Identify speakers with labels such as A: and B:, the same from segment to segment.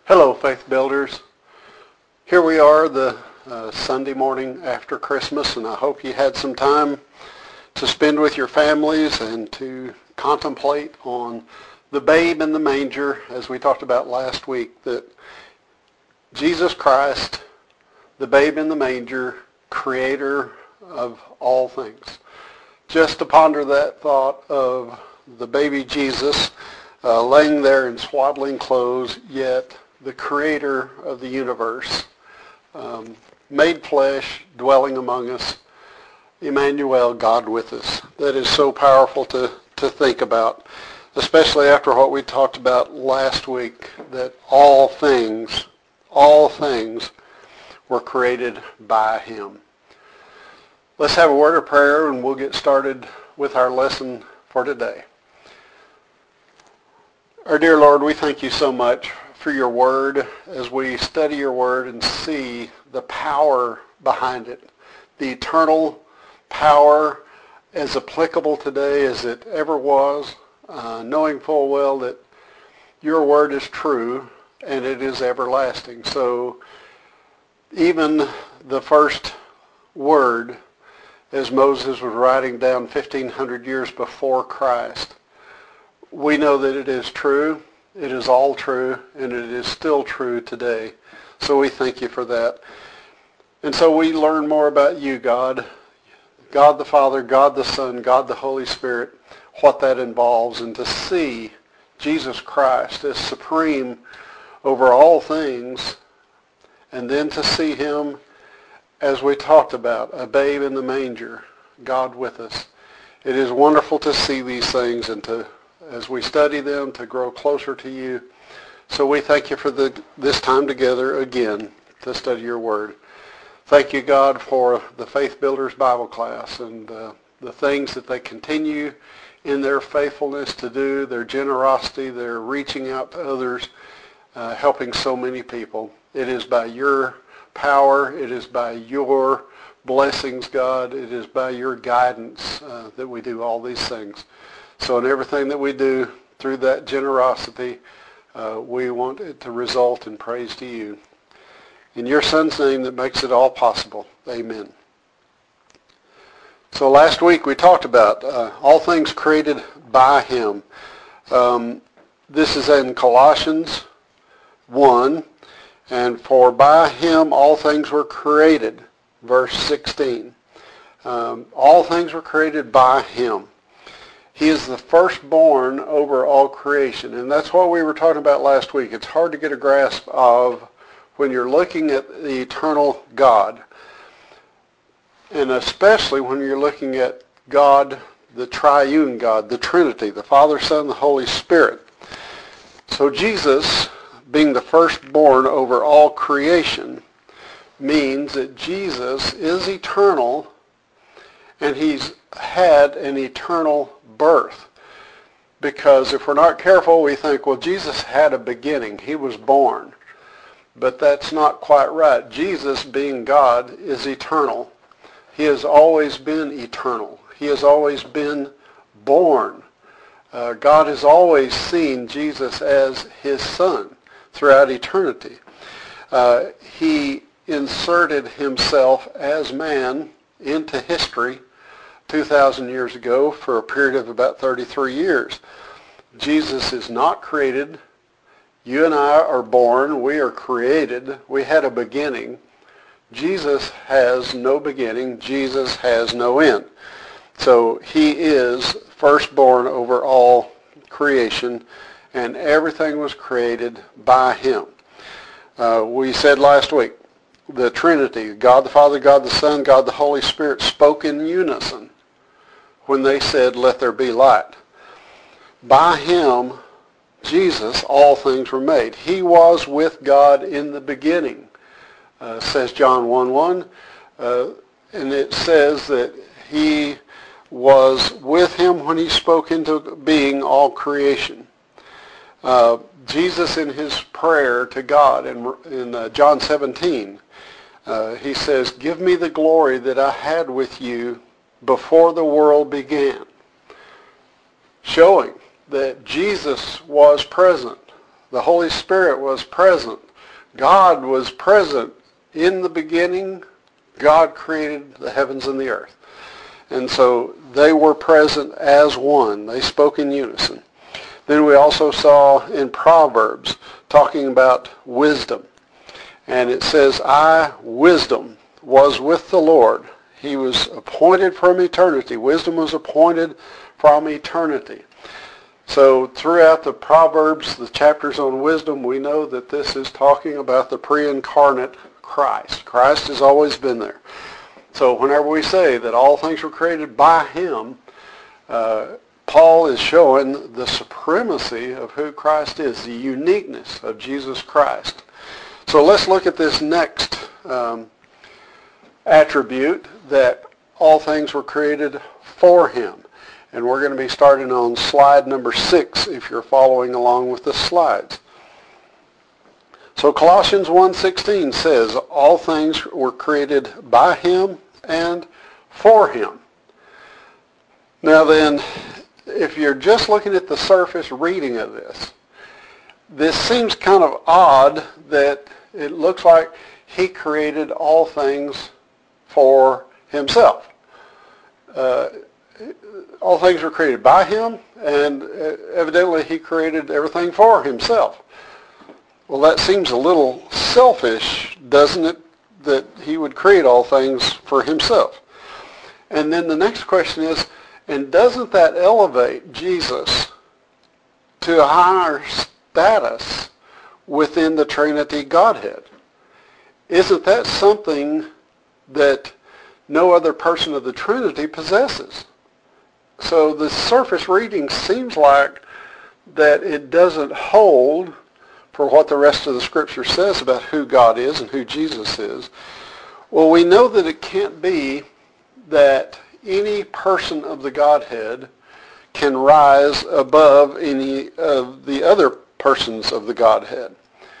A: Hello, Faith Builders. Here we are the Sunday morning after Christmas, and I hope you had some time to spend with your families and to contemplate on the babe in the manger, as we talked about last week, that Jesus Christ, the babe in the manger, creator of all things. Just to ponder that thought of the baby Jesus laying there in swaddling clothes, yet the creator of the universe, made flesh, dwelling among us, Emmanuel, God with us. That is so powerful to think about, especially after what we talked about last week, that all things were created by him. Let's have a word of prayer and we'll get started with our lesson for today. Our dear Lord, we thank you so much for your word as we study your word and see the power behind it, the eternal power as applicable today as it ever was, knowing full well that your word is true and it is everlasting. So even the first word, as Moses was writing down 1,500 years before Christ, we know that it is true, it is all true, and it is still true today. So we thank you for that. And so we learn more about you, God, God the Father, God the Son, God the Holy Spirit, what that involves, and to see Jesus Christ as supreme over all things, and then to see him, as we talked about, a babe in the manger, God with us. It is wonderful to see these things and to, as we study them, to grow closer to you. So we thank you for this time together again to study your word. Thank you, God, for the Faith Builders Bible class and the things that they continue in their faithfulness to do, their generosity, their reaching out to others, helping so many people. It is by your power, it is by your blessings, God, it is by your guidance that we do all these things. So in everything that we do through that generosity, we want it to result in praise to you. In your Son's name that makes it all possible. Amen. So last week we talked about all things created by him. This is in Colossians 1. And for by him all things were created. Verse 16. All things were created by him. He is the firstborn over all creation. And that's what we were talking about last week. It's hard to get a grasp of when you're looking at the eternal God. And especially when you're looking at God, the triune God, the Trinity, the Father, Son, the Holy Spirit. So Jesus, being the firstborn over all creation, means that Jesus is eternal and he's had an eternal birth. Because if we're not careful, we think, well, Jesus had a beginning. He was born. But that's not quite right. Jesus, being God, is eternal. He has always been eternal. He has always been born. God has always seen Jesus as his Son throughout eternity. He inserted himself as man into history 2,000 years ago for a period of about 33 years. Jesus is not created. You and I are born. We are created. We had a beginning. Jesus has no beginning. Jesus has no end. So he is firstborn over all creation, and everything was created by him. We said last week, the Trinity, God the Father, God the Son, God the Holy Spirit, spoke in unison when they said, let there be light. By him, Jesus, all things were made. He was with God in the beginning, says John 1:1. And it says that he was with him when he spoke into being all creation. Jesus, in his prayer to God in John 17, he says, give me the glory that I had with you before the world began. Showing that Jesus was present. The Holy Spirit was present. God was present. In the beginning, God created the heavens and the earth. And so they were present as one. They spoke in unison. Then we also saw in Proverbs talking about wisdom. And it says, wisdom, was with the Lord. He was appointed from eternity. Wisdom was appointed from eternity. So throughout the Proverbs, the chapters on wisdom, we know that this is talking about the pre-incarnate Christ. Christ has always been there. So whenever we say that all things were created by him, Paul is showing the supremacy of who Christ is, the uniqueness of Jesus Christ. So let's look at this next attribute, that all things were created for him. And we're going to be starting on slide number 6 if you're following along with the slides. So Colossians 1:16 says, all things were created by him and for him. Now then, if you're just looking at the surface reading of this seems kind of odd that it looks like he created all things for himself. All things were created by him, and evidently he created everything for himself. Well, that seems a little selfish, doesn't it, that he would create all things for himself? And then the next question is, and doesn't that elevate Jesus to a higher status within the Trinity Godhead? Isn't that something that no other person of the Trinity possesses? So the surface reading seems like that it doesn't hold for what the rest of the Scripture says about who God is and who Jesus is. Well, we know that it can't be that any person of the Godhead can rise above any of the other persons of the Godhead.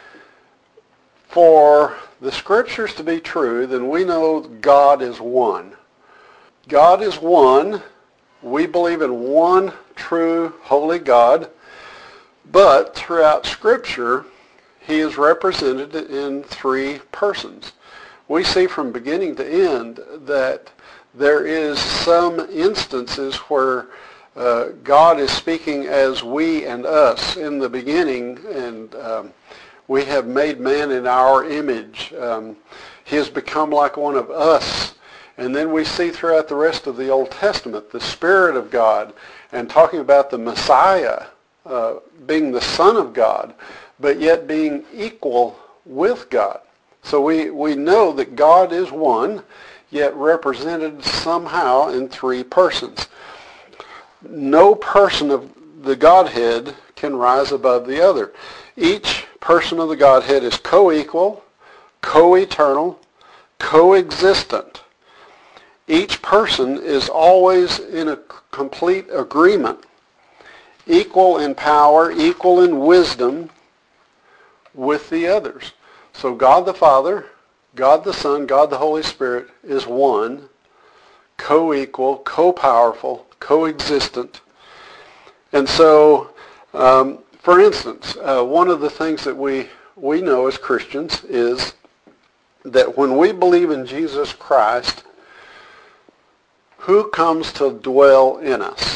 A: For the Scriptures to be true, then we know God is one. God is one. We believe in one true holy God. But throughout Scripture, he is represented in 3 persons. We see from beginning to end that there is some instances where God is speaking as we and us in the beginning, and we have made man in our image. He has become like one of us. And then we see throughout the rest of the Old Testament the Spirit of God, and talking about the Messiah being the Son of God, but yet being equal with God. So we know that God is one, yet represented somehow in 3 persons. No person of the Godhead can rise above the other. Each person of the Godhead is co-equal, co-eternal, co-existent. Each person is always in a complete agreement, equal in power, equal in wisdom with the others. So God the Father, God the Son, God the Holy Spirit is one, co-equal, co-powerful, co-existent. And so, for instance, one of the things that we know as Christians is that when we believe in Jesus Christ, who comes to dwell in us?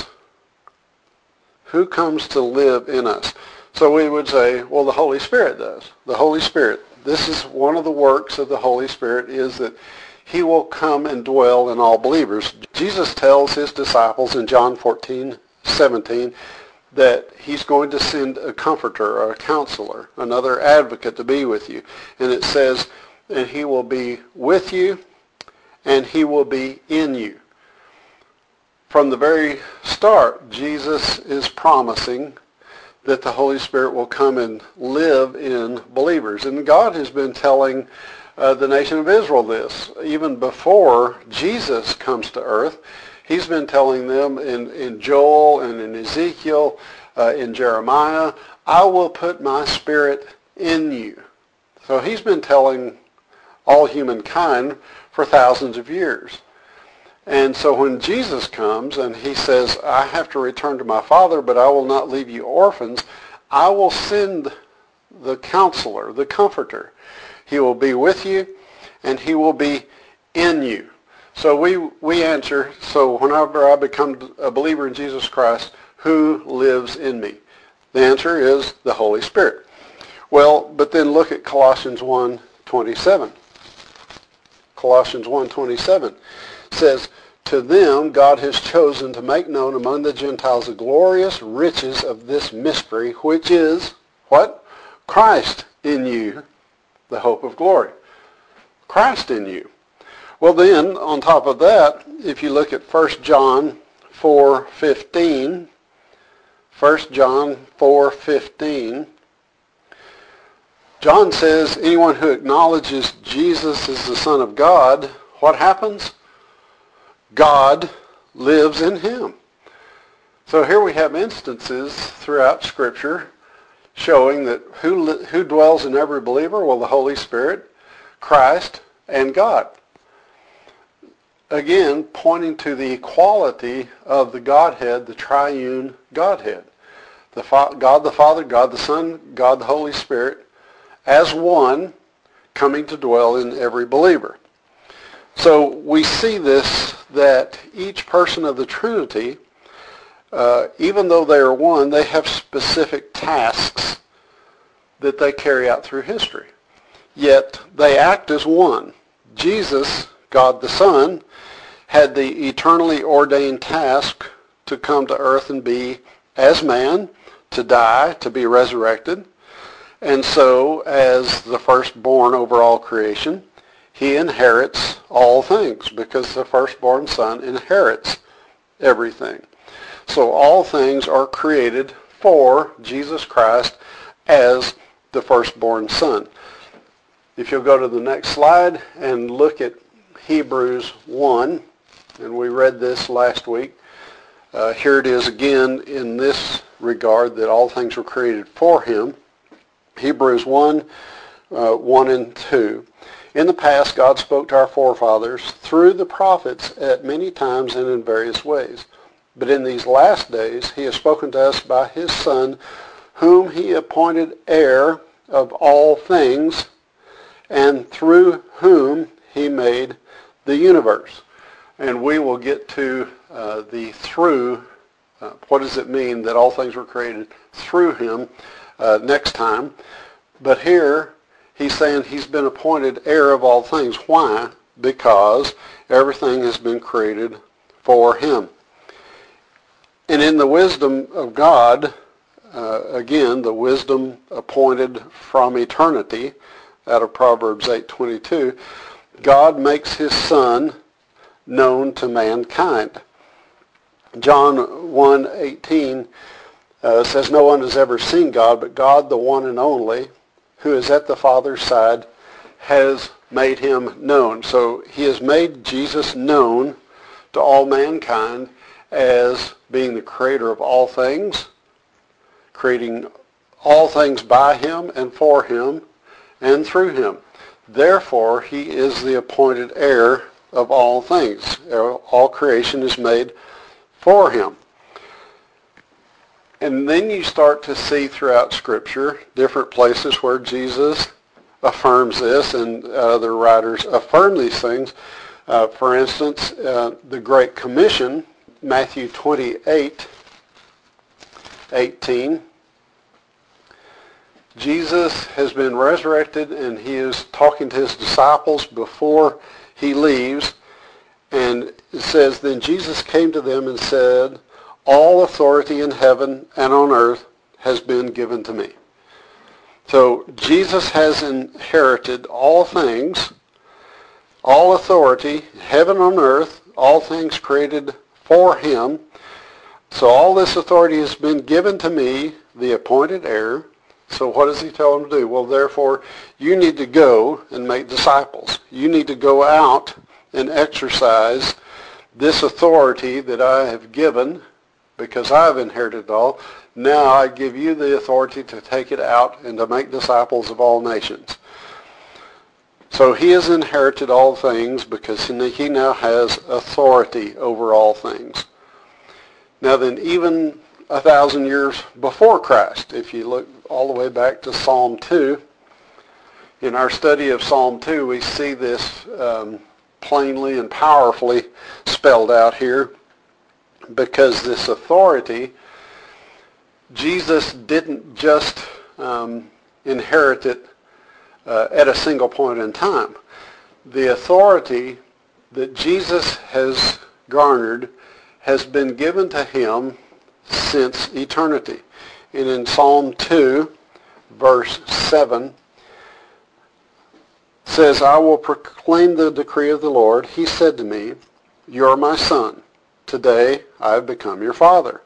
A: Who comes to live in us? So we would say, well, the Holy Spirit does. The Holy Spirit. This is one of the works of the Holy Spirit, is that he will come and dwell in all believers. Jesus tells his disciples in John 14:17 that he's going to send a comforter or a counselor, another advocate to be with you. And it says, and he will be with you and he will be in you. From the very start, Jesus is promising that the Holy Spirit will come and live in believers. And God has been telling the nation of Israel this. Even before Jesus comes to earth, he's been telling them in Joel and in Ezekiel, in Jeremiah, I will put my Spirit in you. So he's been telling all humankind for thousands of years. And so when Jesus comes and he says, I have to return to my Father, but I will not leave you orphans, I will send the counselor, the comforter. He will be with you, and he will be in you. So we answer, so whenever I become a believer in Jesus Christ, who lives in me? The answer is the Holy Spirit. Well, but then look at Colossians 1:27. Colossians 1:27 says, to them God has chosen to make known among the Gentiles the glorious riches of this mystery, which is, what? Christ in you, the hope of glory. Christ in you. Well then, on top of that, if you look at 1 John 4:15, 1 John 4:15, John says, anyone who acknowledges Jesus as the Son of God, what happens? God lives in him. So here we have instances throughout Scripture showing that who dwells in every believer? Well, the Holy Spirit, Christ, and God. Again, pointing to the equality of the Godhead, the triune Godhead. God the Father, God the Son, God the Holy Spirit, as one, coming to dwell in every believer. So we see this, that each person of the Trinity, even though they are one, they have specific tasks that they carry out through history. Yet they act as one. Jesus, God the Son, had the eternally ordained task to come to earth and be as man, to die, to be resurrected. And so, as the firstborn over all creation, he inherits all things because the firstborn son inherits everything. So all things are created for Jesus Christ as the firstborn son. If you'll go to the next slide and look at Hebrews 1, and we read this last week. Here it is again in this regard that all things were created for him. Hebrews 1, 1 and 2. In the past, God spoke to our forefathers through the prophets at many times and in various ways. But in these last days, he has spoken to us by his Son, whom he appointed heir of all things, and through whom he made the universe. And we will get to the through, what does it mean that all things were created through him next time. But here, he's saying he's been appointed heir of all things. Why? Because everything has been created for him. And in the wisdom of God, again, the wisdom appointed from eternity, out of Proverbs 8:22, God makes his Son known to mankind. John 1:18 says, no one has ever seen God, but God, the one and only, who is at the Father's side, has made him known. So he has made Jesus known to all mankind as being the creator of all things, creating all things by him and for him and through him. Therefore, he is the appointed heir of all things. All creation is made for him. And then you start to see throughout Scripture different places where Jesus affirms this and other writers affirm these things. For instance, the Great Commission, Matthew 28:18. Jesus has been resurrected and he is talking to his disciples before he leaves. And it says, then Jesus came to them and said, all authority in heaven and on earth has been given to me. So Jesus has inherited all things, all authority, heaven on earth, all things created for him. So all this authority has been given to me, the appointed heir. So what does he tell them to do? Well, therefore, you need to go and make disciples. You need to go out and exercise this authority that I have given because I've inherited it all. Now I give you the authority to take it out and to make disciples of all nations. So he has inherited all things because he now has authority over all things. Now then, even 1,000 years before Christ. If you look all the way back to Psalm 2, in our study of Psalm 2, we see this plainly and powerfully spelled out here, because this authority, Jesus didn't just inherit it at a single point in time. The authority that Jesus has garnered has been given to him since eternity. And in Psalm 2, verse 7, says, I will proclaim the decree of the Lord. He said to me, you are my son. Today I have become your father.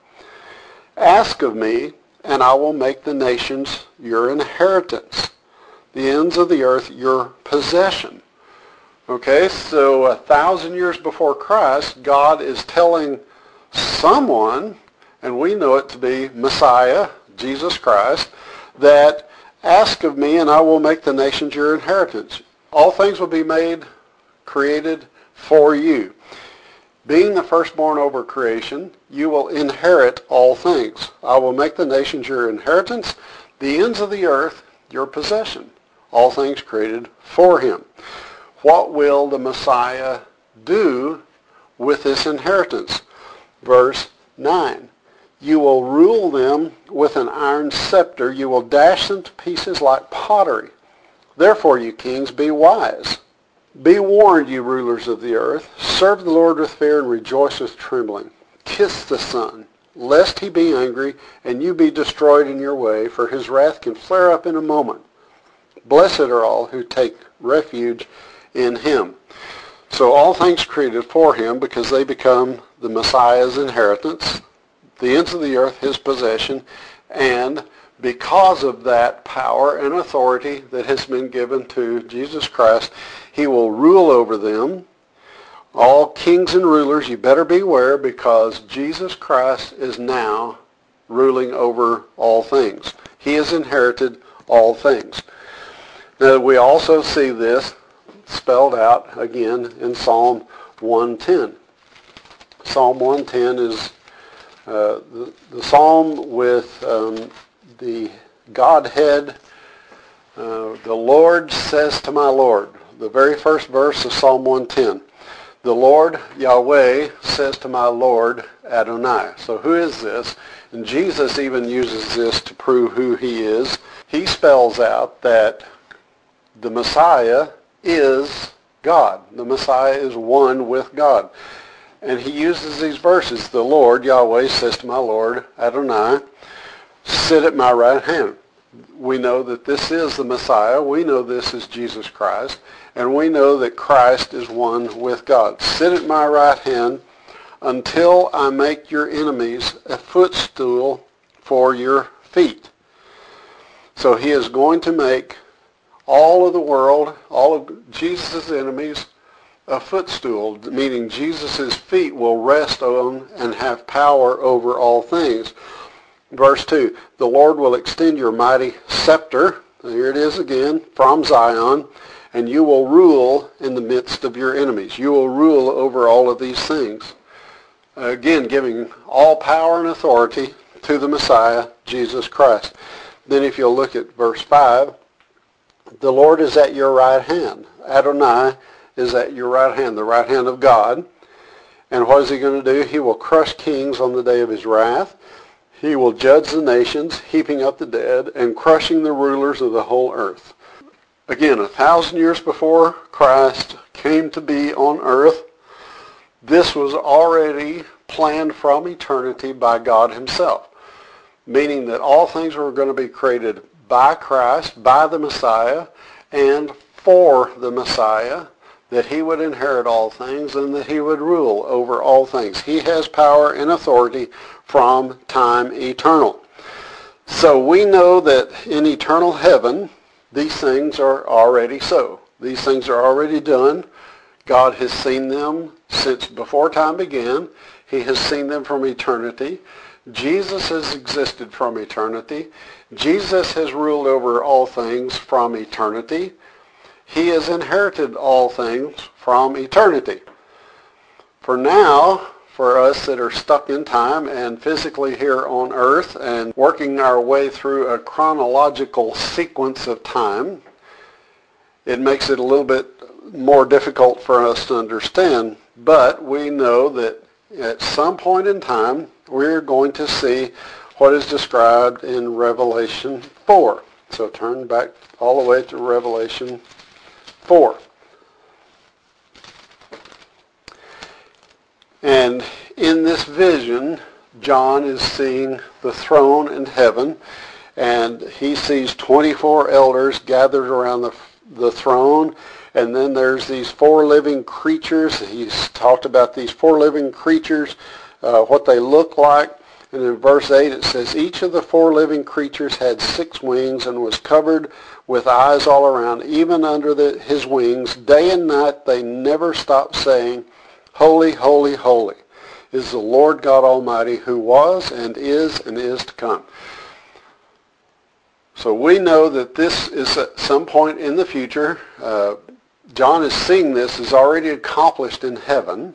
A: Ask of me, and I will make the nations your inheritance, the ends of the earth your possession. Okay, so 1,000 years before Christ, God is telling someone, and we know it to be Messiah, Jesus Christ, that ask of me and I will make the nations your inheritance. All things will be made, created for you. Being the firstborn over creation, you will inherit all things. I will make the nations your inheritance, the ends of the earth your possession. All things created for him. What will the Messiah do with this inheritance? Verse 9. You will rule them with an iron scepter. You will dash them to pieces like pottery. Therefore, you kings, be wise. Be warned, you rulers of the earth. Serve the Lord with fear and rejoice with trembling. Kiss the Son, lest he be angry and you be destroyed in your way, for his wrath can flare up in a moment. Blessed are all who take refuge in him. So all things created for him, because they become the Messiah's inheritance, the ends of the earth his possession, and because of that power and authority that has been given to Jesus Christ, he will rule over them. All kings and rulers, you better beware, because Jesus Christ is now ruling over all things. He has inherited all things. Now, we also see this spelled out again in Psalm 110. Psalm 110 is the psalm with the Godhead. The Lord says to my Lord. The very first verse of Psalm 110. The Lord, Yahweh, says to my Lord, Adonai. So who is this? And Jesus even uses this to prove who he is. He spells out that the Messiah is God. The Messiah is one with God. And he uses these verses. The Lord, Yahweh, says to my Lord, Adonai, sit at my right hand. We know that this is the Messiah. We know this is Jesus Christ. And we know that Christ is one with God. Sit at my right hand until I make your enemies a footstool for your feet. So he is going to make all of the world, all of Jesus' enemies, a footstool, meaning Jesus' feet will rest on and have power over all things. Verse 2, the Lord will extend your mighty scepter, here it is again, from Zion, and you will rule in the midst of your enemies. You will rule over all of these things. Again, giving all power and authority to the Messiah, Jesus Christ. Then if you'll look at verse 5, the Lord is at your right hand. Adonai is at your right hand, the right hand of God. And what is he going to do? He will crush kings on the day of his wrath. He will judge the nations, heaping up the dead, and crushing the rulers of the whole earth. Again, 1,000 years before Christ came to be on earth, this was already planned from eternity by God himself, meaning that all things were going to be created by Christ, by the Messiah, and for the Messiah, that he would inherit all things and that he would rule over all things. He has power and authority from time eternal. So we know that in eternal heaven, these things are already so. These things are already done. God has seen them since before time began. He has seen them from eternity. Jesus has existed from eternity. Jesus has ruled over all things from eternity. He has inherited all things from eternity. For now, for us that are stuck in time and physically here on earth and working our way through a chronological sequence of time, it makes it a little bit more difficult for us to understand. But we know that at some point in time, we're going to see what is described in Revelation 4. So turn back all the way to Revelation 4. And in this vision, John is seeing the throne in heaven, and he sees 24 elders gathered around the throne, and then there's these four living creatures. He's talked about these four living creatures, what they look like. And in verse 8 it says, each of the four living creatures had 6 wings and was covered with eyes all around, even under his wings. Day and night they never stopped saying, holy, holy, holy is the Lord God Almighty, who was and is to come. So we know that this is at some point in the future. John is seeing this is already accomplished in heaven.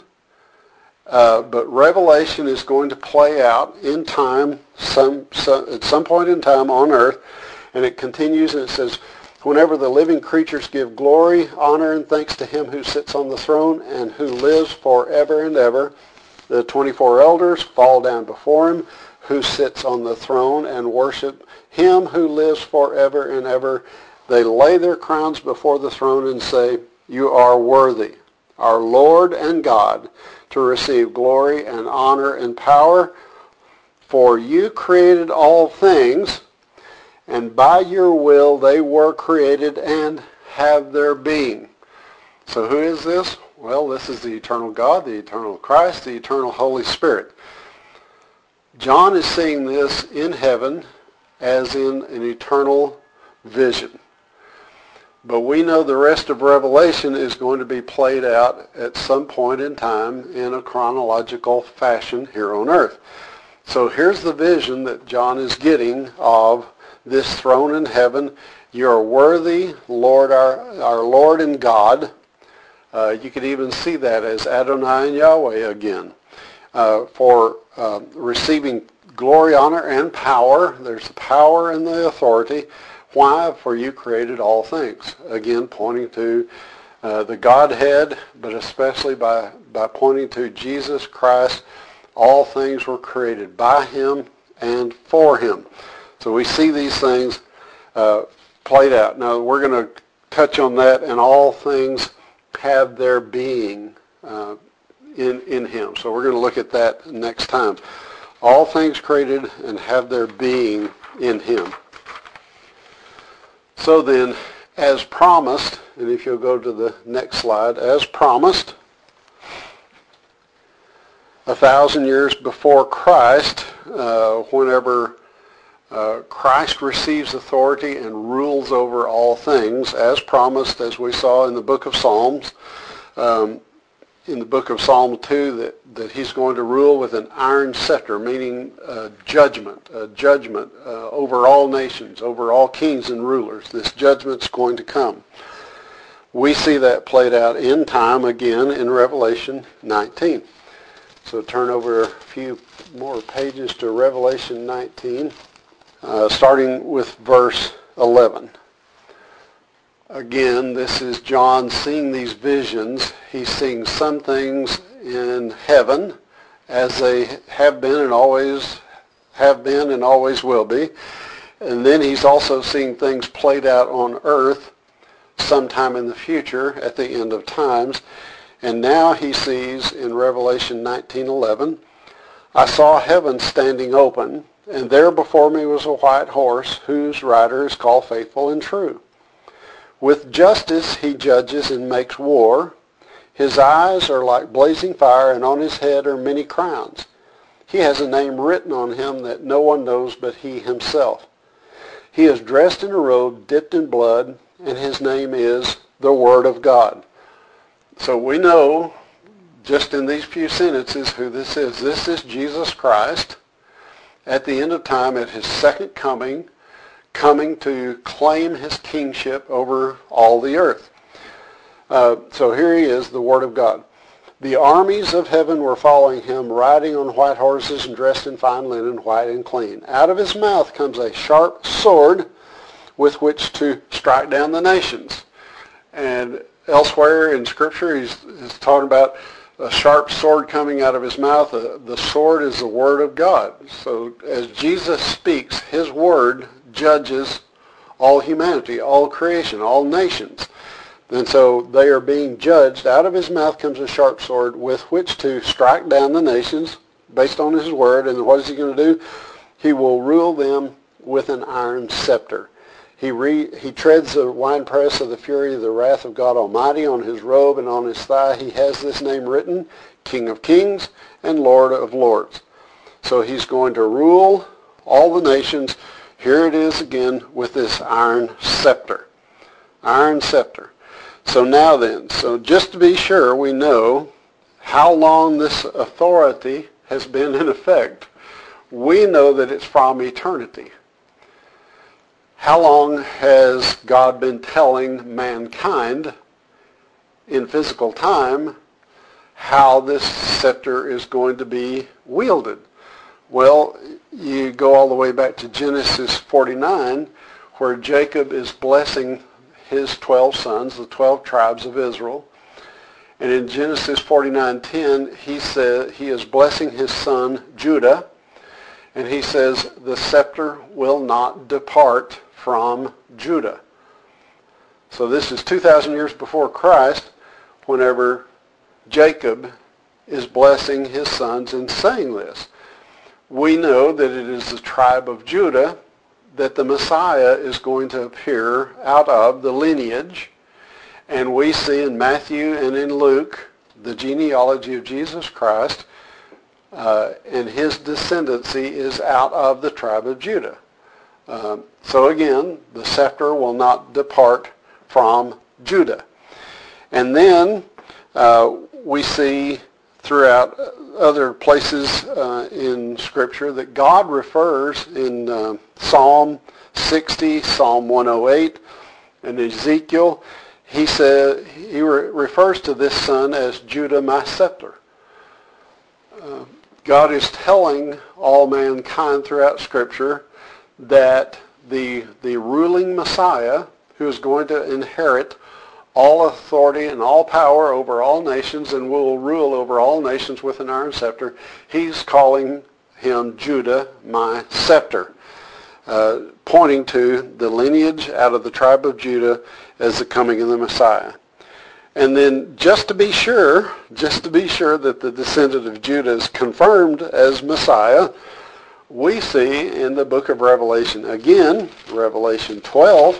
A: But Revelation is going to play out in time, at some point in time on earth. And it continues and it says, whenever the living creatures give glory, honor, and thanks to him who sits on the throne and who lives forever and ever, the 24 elders fall down before him who sits on the throne and worship him who lives forever and ever. They lay their crowns before the throne and say, you are worthy, our Lord and God, to receive glory and honor and power, for you created all things, and by your will they were created and have their being. So who is this? Well, this is the eternal God, the eternal Christ, the eternal Holy Spirit. John is seeing this in heaven as in an eternal vision. But we know the rest of Revelation is going to be played out at some point in time in a chronological fashion here on earth. So here's the vision that John is getting of this throne in heaven. You are worthy, Lord, our Lord and God. You could even see that as Adonai and Yahweh again. For receiving glory, honor, and power. There's the power and the authority. Why? For you created all things. Again, pointing to the Godhead, but especially by pointing to Jesus Christ. All things were created by him and for him. So we see these things played out. Now, we're going to touch on that, and all things have their being in him. So we're going to look at that next time. All things created and have their being in him. So then, as promised, and if you'll go to the next slide, as promised, 1,000 years before Christ, whenever Christ receives authority and rules over all things, as promised, as we saw in the book of Psalms, in the book of Psalm 2, that he's going to rule with an iron scepter, meaning judgment over all nations, over all kings and rulers. This judgment's going to come. We see that played out in time again in Revelation 19. So turn over a few more pages to Revelation 19, starting with verse 11. Again, this is John seeing these visions. He's seeing some things in heaven as they have been and always will be. And then he's also seeing things played out on earth sometime in the future at the end of times. And now he sees in Revelation 19:11, I saw heaven standing open, and there before me was a white horse, whose rider is called Faithful and True. With justice he judges and makes war. His eyes are like blazing fire, and on his head are many crowns. He has a name written on him that no one knows but he himself. He is dressed in a robe dipped in blood, and his name is the Word of God. So we know, just in these few sentences, who this is. This is Jesus Christ at the end of time, at his second coming to claim his kingship over all the earth. So here he is, the Word of God. The armies of heaven were following him, riding on white horses and dressed in fine linen, white and clean. Out of his mouth comes a sharp sword with which to strike down the nations. And elsewhere in Scripture, he's talking about a sharp sword coming out of his mouth. The sword is the Word of God. So as Jesus speaks, his Word judges all humanity, all creation, all nations. And so they are being judged. Out of his mouth comes a sharp sword with which to strike down the nations based on his Word. And what is he going to do? He will rule them with an iron scepter. He treads the winepress of the fury of the wrath of God Almighty. On his robe and on his thigh he has this name written, King of Kings and Lord of Lords. So he's going to rule all the nations. Here it is again with this iron scepter. Iron scepter. So now then, so just to be sure we know how long this authority has been in effect, we know that it's from eternity. How long has God been telling mankind in physical time how this scepter is going to be wielded? Well, you go all the way back to Genesis 49, where Jacob is blessing his 12 sons, the 12 tribes of Israel. And in Genesis 49:10, he is blessing his son Judah, and he says, the scepter will not depart from Judah. So this is 2,000 years before Christ, whenever Jacob is blessing his sons and saying this. We know that it is the tribe of Judah that the Messiah is going to appear out of, the lineage. And we see in Matthew and in Luke the genealogy of Jesus Christ, and his descendancy is out of the tribe of Judah. So again, the scepter will not depart from Judah. And then we see throughout other places in Scripture that God refers in Psalm 60, Psalm 108, and Ezekiel. He refers to this son as Judah my scepter. God is telling all mankind throughout Scripture that the ruling Messiah, who is going to inherit all authority and all power over all nations and will rule over all nations with an iron scepter, he's calling him Judah, my scepter, pointing to the lineage out of the tribe of Judah as the coming of the Messiah. And then just to be sure that the descendant of Judah is confirmed as Messiah, we see in the book of Revelation, again, Revelation 12.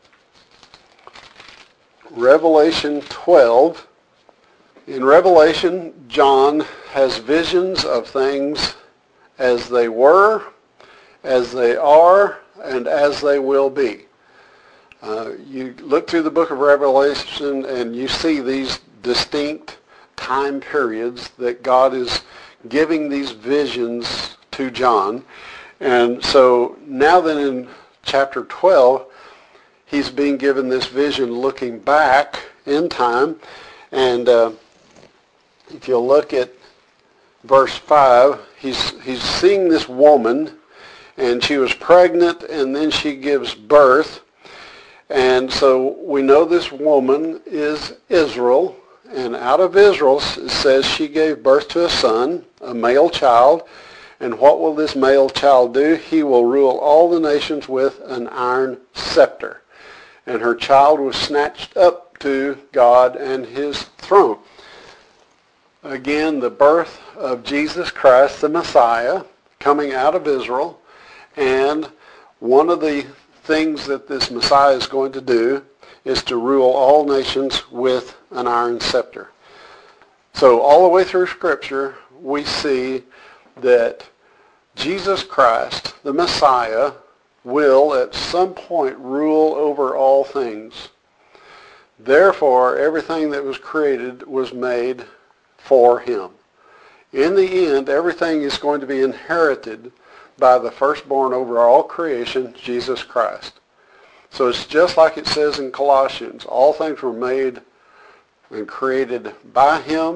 A: In Revelation, John has visions of things as they were, as they are, and as they will be. You look through the book of Revelation and you see these distinct time periods that God is giving these visions to John. And so now then in chapter 12, he's being given this vision looking back in time. And if you'll look at verse 5, he's seeing this woman, and she was pregnant, and then she gives birth. And so we know this woman is Israel, and out of Israel it says she gave birth to a son, a male child. And what will this male child do? He will rule all the nations with an iron scepter. And her child was snatched up to God and his throne. Again, the birth of Jesus Christ, the Messiah, coming out of Israel. And one of the things that this Messiah is going to do is to rule all nations with an iron scepter. So all the way through Scripture, we see that Jesus Christ, the Messiah, will at some point rule over all things. Therefore, everything that was created was made for him. In the end, everything is going to be inherited by the firstborn over all creation, Jesus Christ. So it's just like it says in Colossians, all things were made and created by him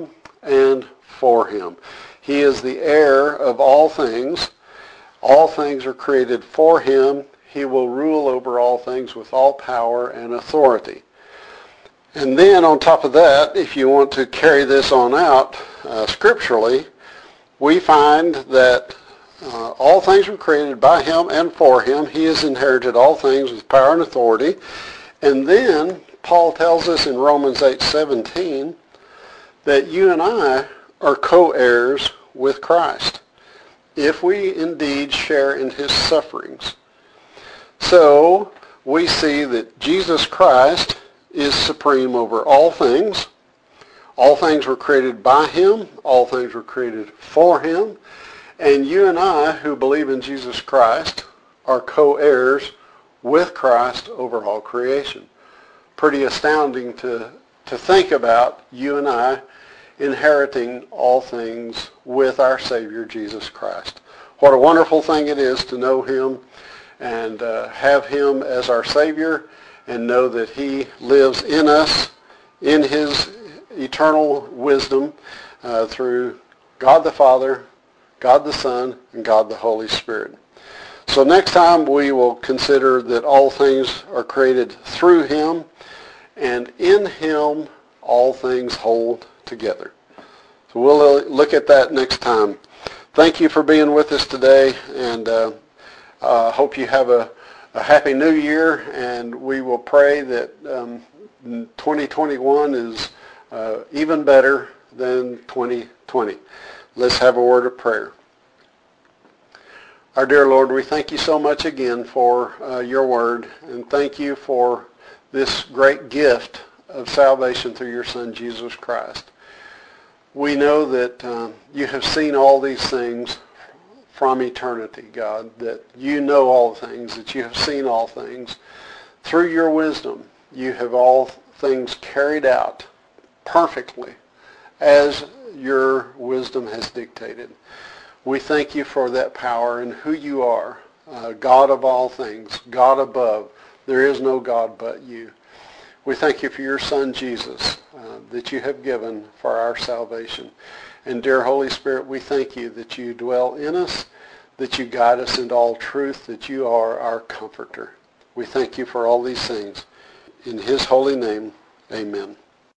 A: and for him. He is the heir of all things. All things are created for him. He will rule over all things with all power and authority. And then on top of that, if you want to carry this on out scripturally, we find that all things were created by him and for him. He has inherited all things with power and authority. And then Paul tells us in Romans 8:17 that you and I are co-heirs with Christ if we indeed share in his sufferings. So we see that Jesus Christ is supreme over all things. All things were created by him. All things were created for him. And you and I, who believe in Jesus Christ, are co-heirs with Christ over all creation. Pretty astounding to think about you and I inheriting all things with our Savior, Jesus Christ. What a wonderful thing it is to know him and have him as our Savior and know that he lives in us in his eternal wisdom through God the Father, God the Son, and God the Holy Spirit. So next time we will consider that all things are created through him, and in him all things hold together. So we'll look at that next time. Thank you for being with us today, and hope you have a happy new year, and we will pray that 2021 is even better than 2020. Let's have a word of prayer. Our dear Lord, we thank you so much again for your word, and thank you for this great gift of salvation through your Son, Jesus Christ. We know that you have seen all these things from eternity, God, that you know all things, that you have seen all things. Through your wisdom, you have all things carried out perfectly as your wisdom has dictated. We thank you for that power and who you are, God of all things, God above. There is no God but you. We thank you for your Son, Jesus, that you have given for our salvation. And dear Holy Spirit, we thank you that you dwell in us, that you guide us into all truth, that you are our comforter. We thank you for all these things. In his holy name, amen.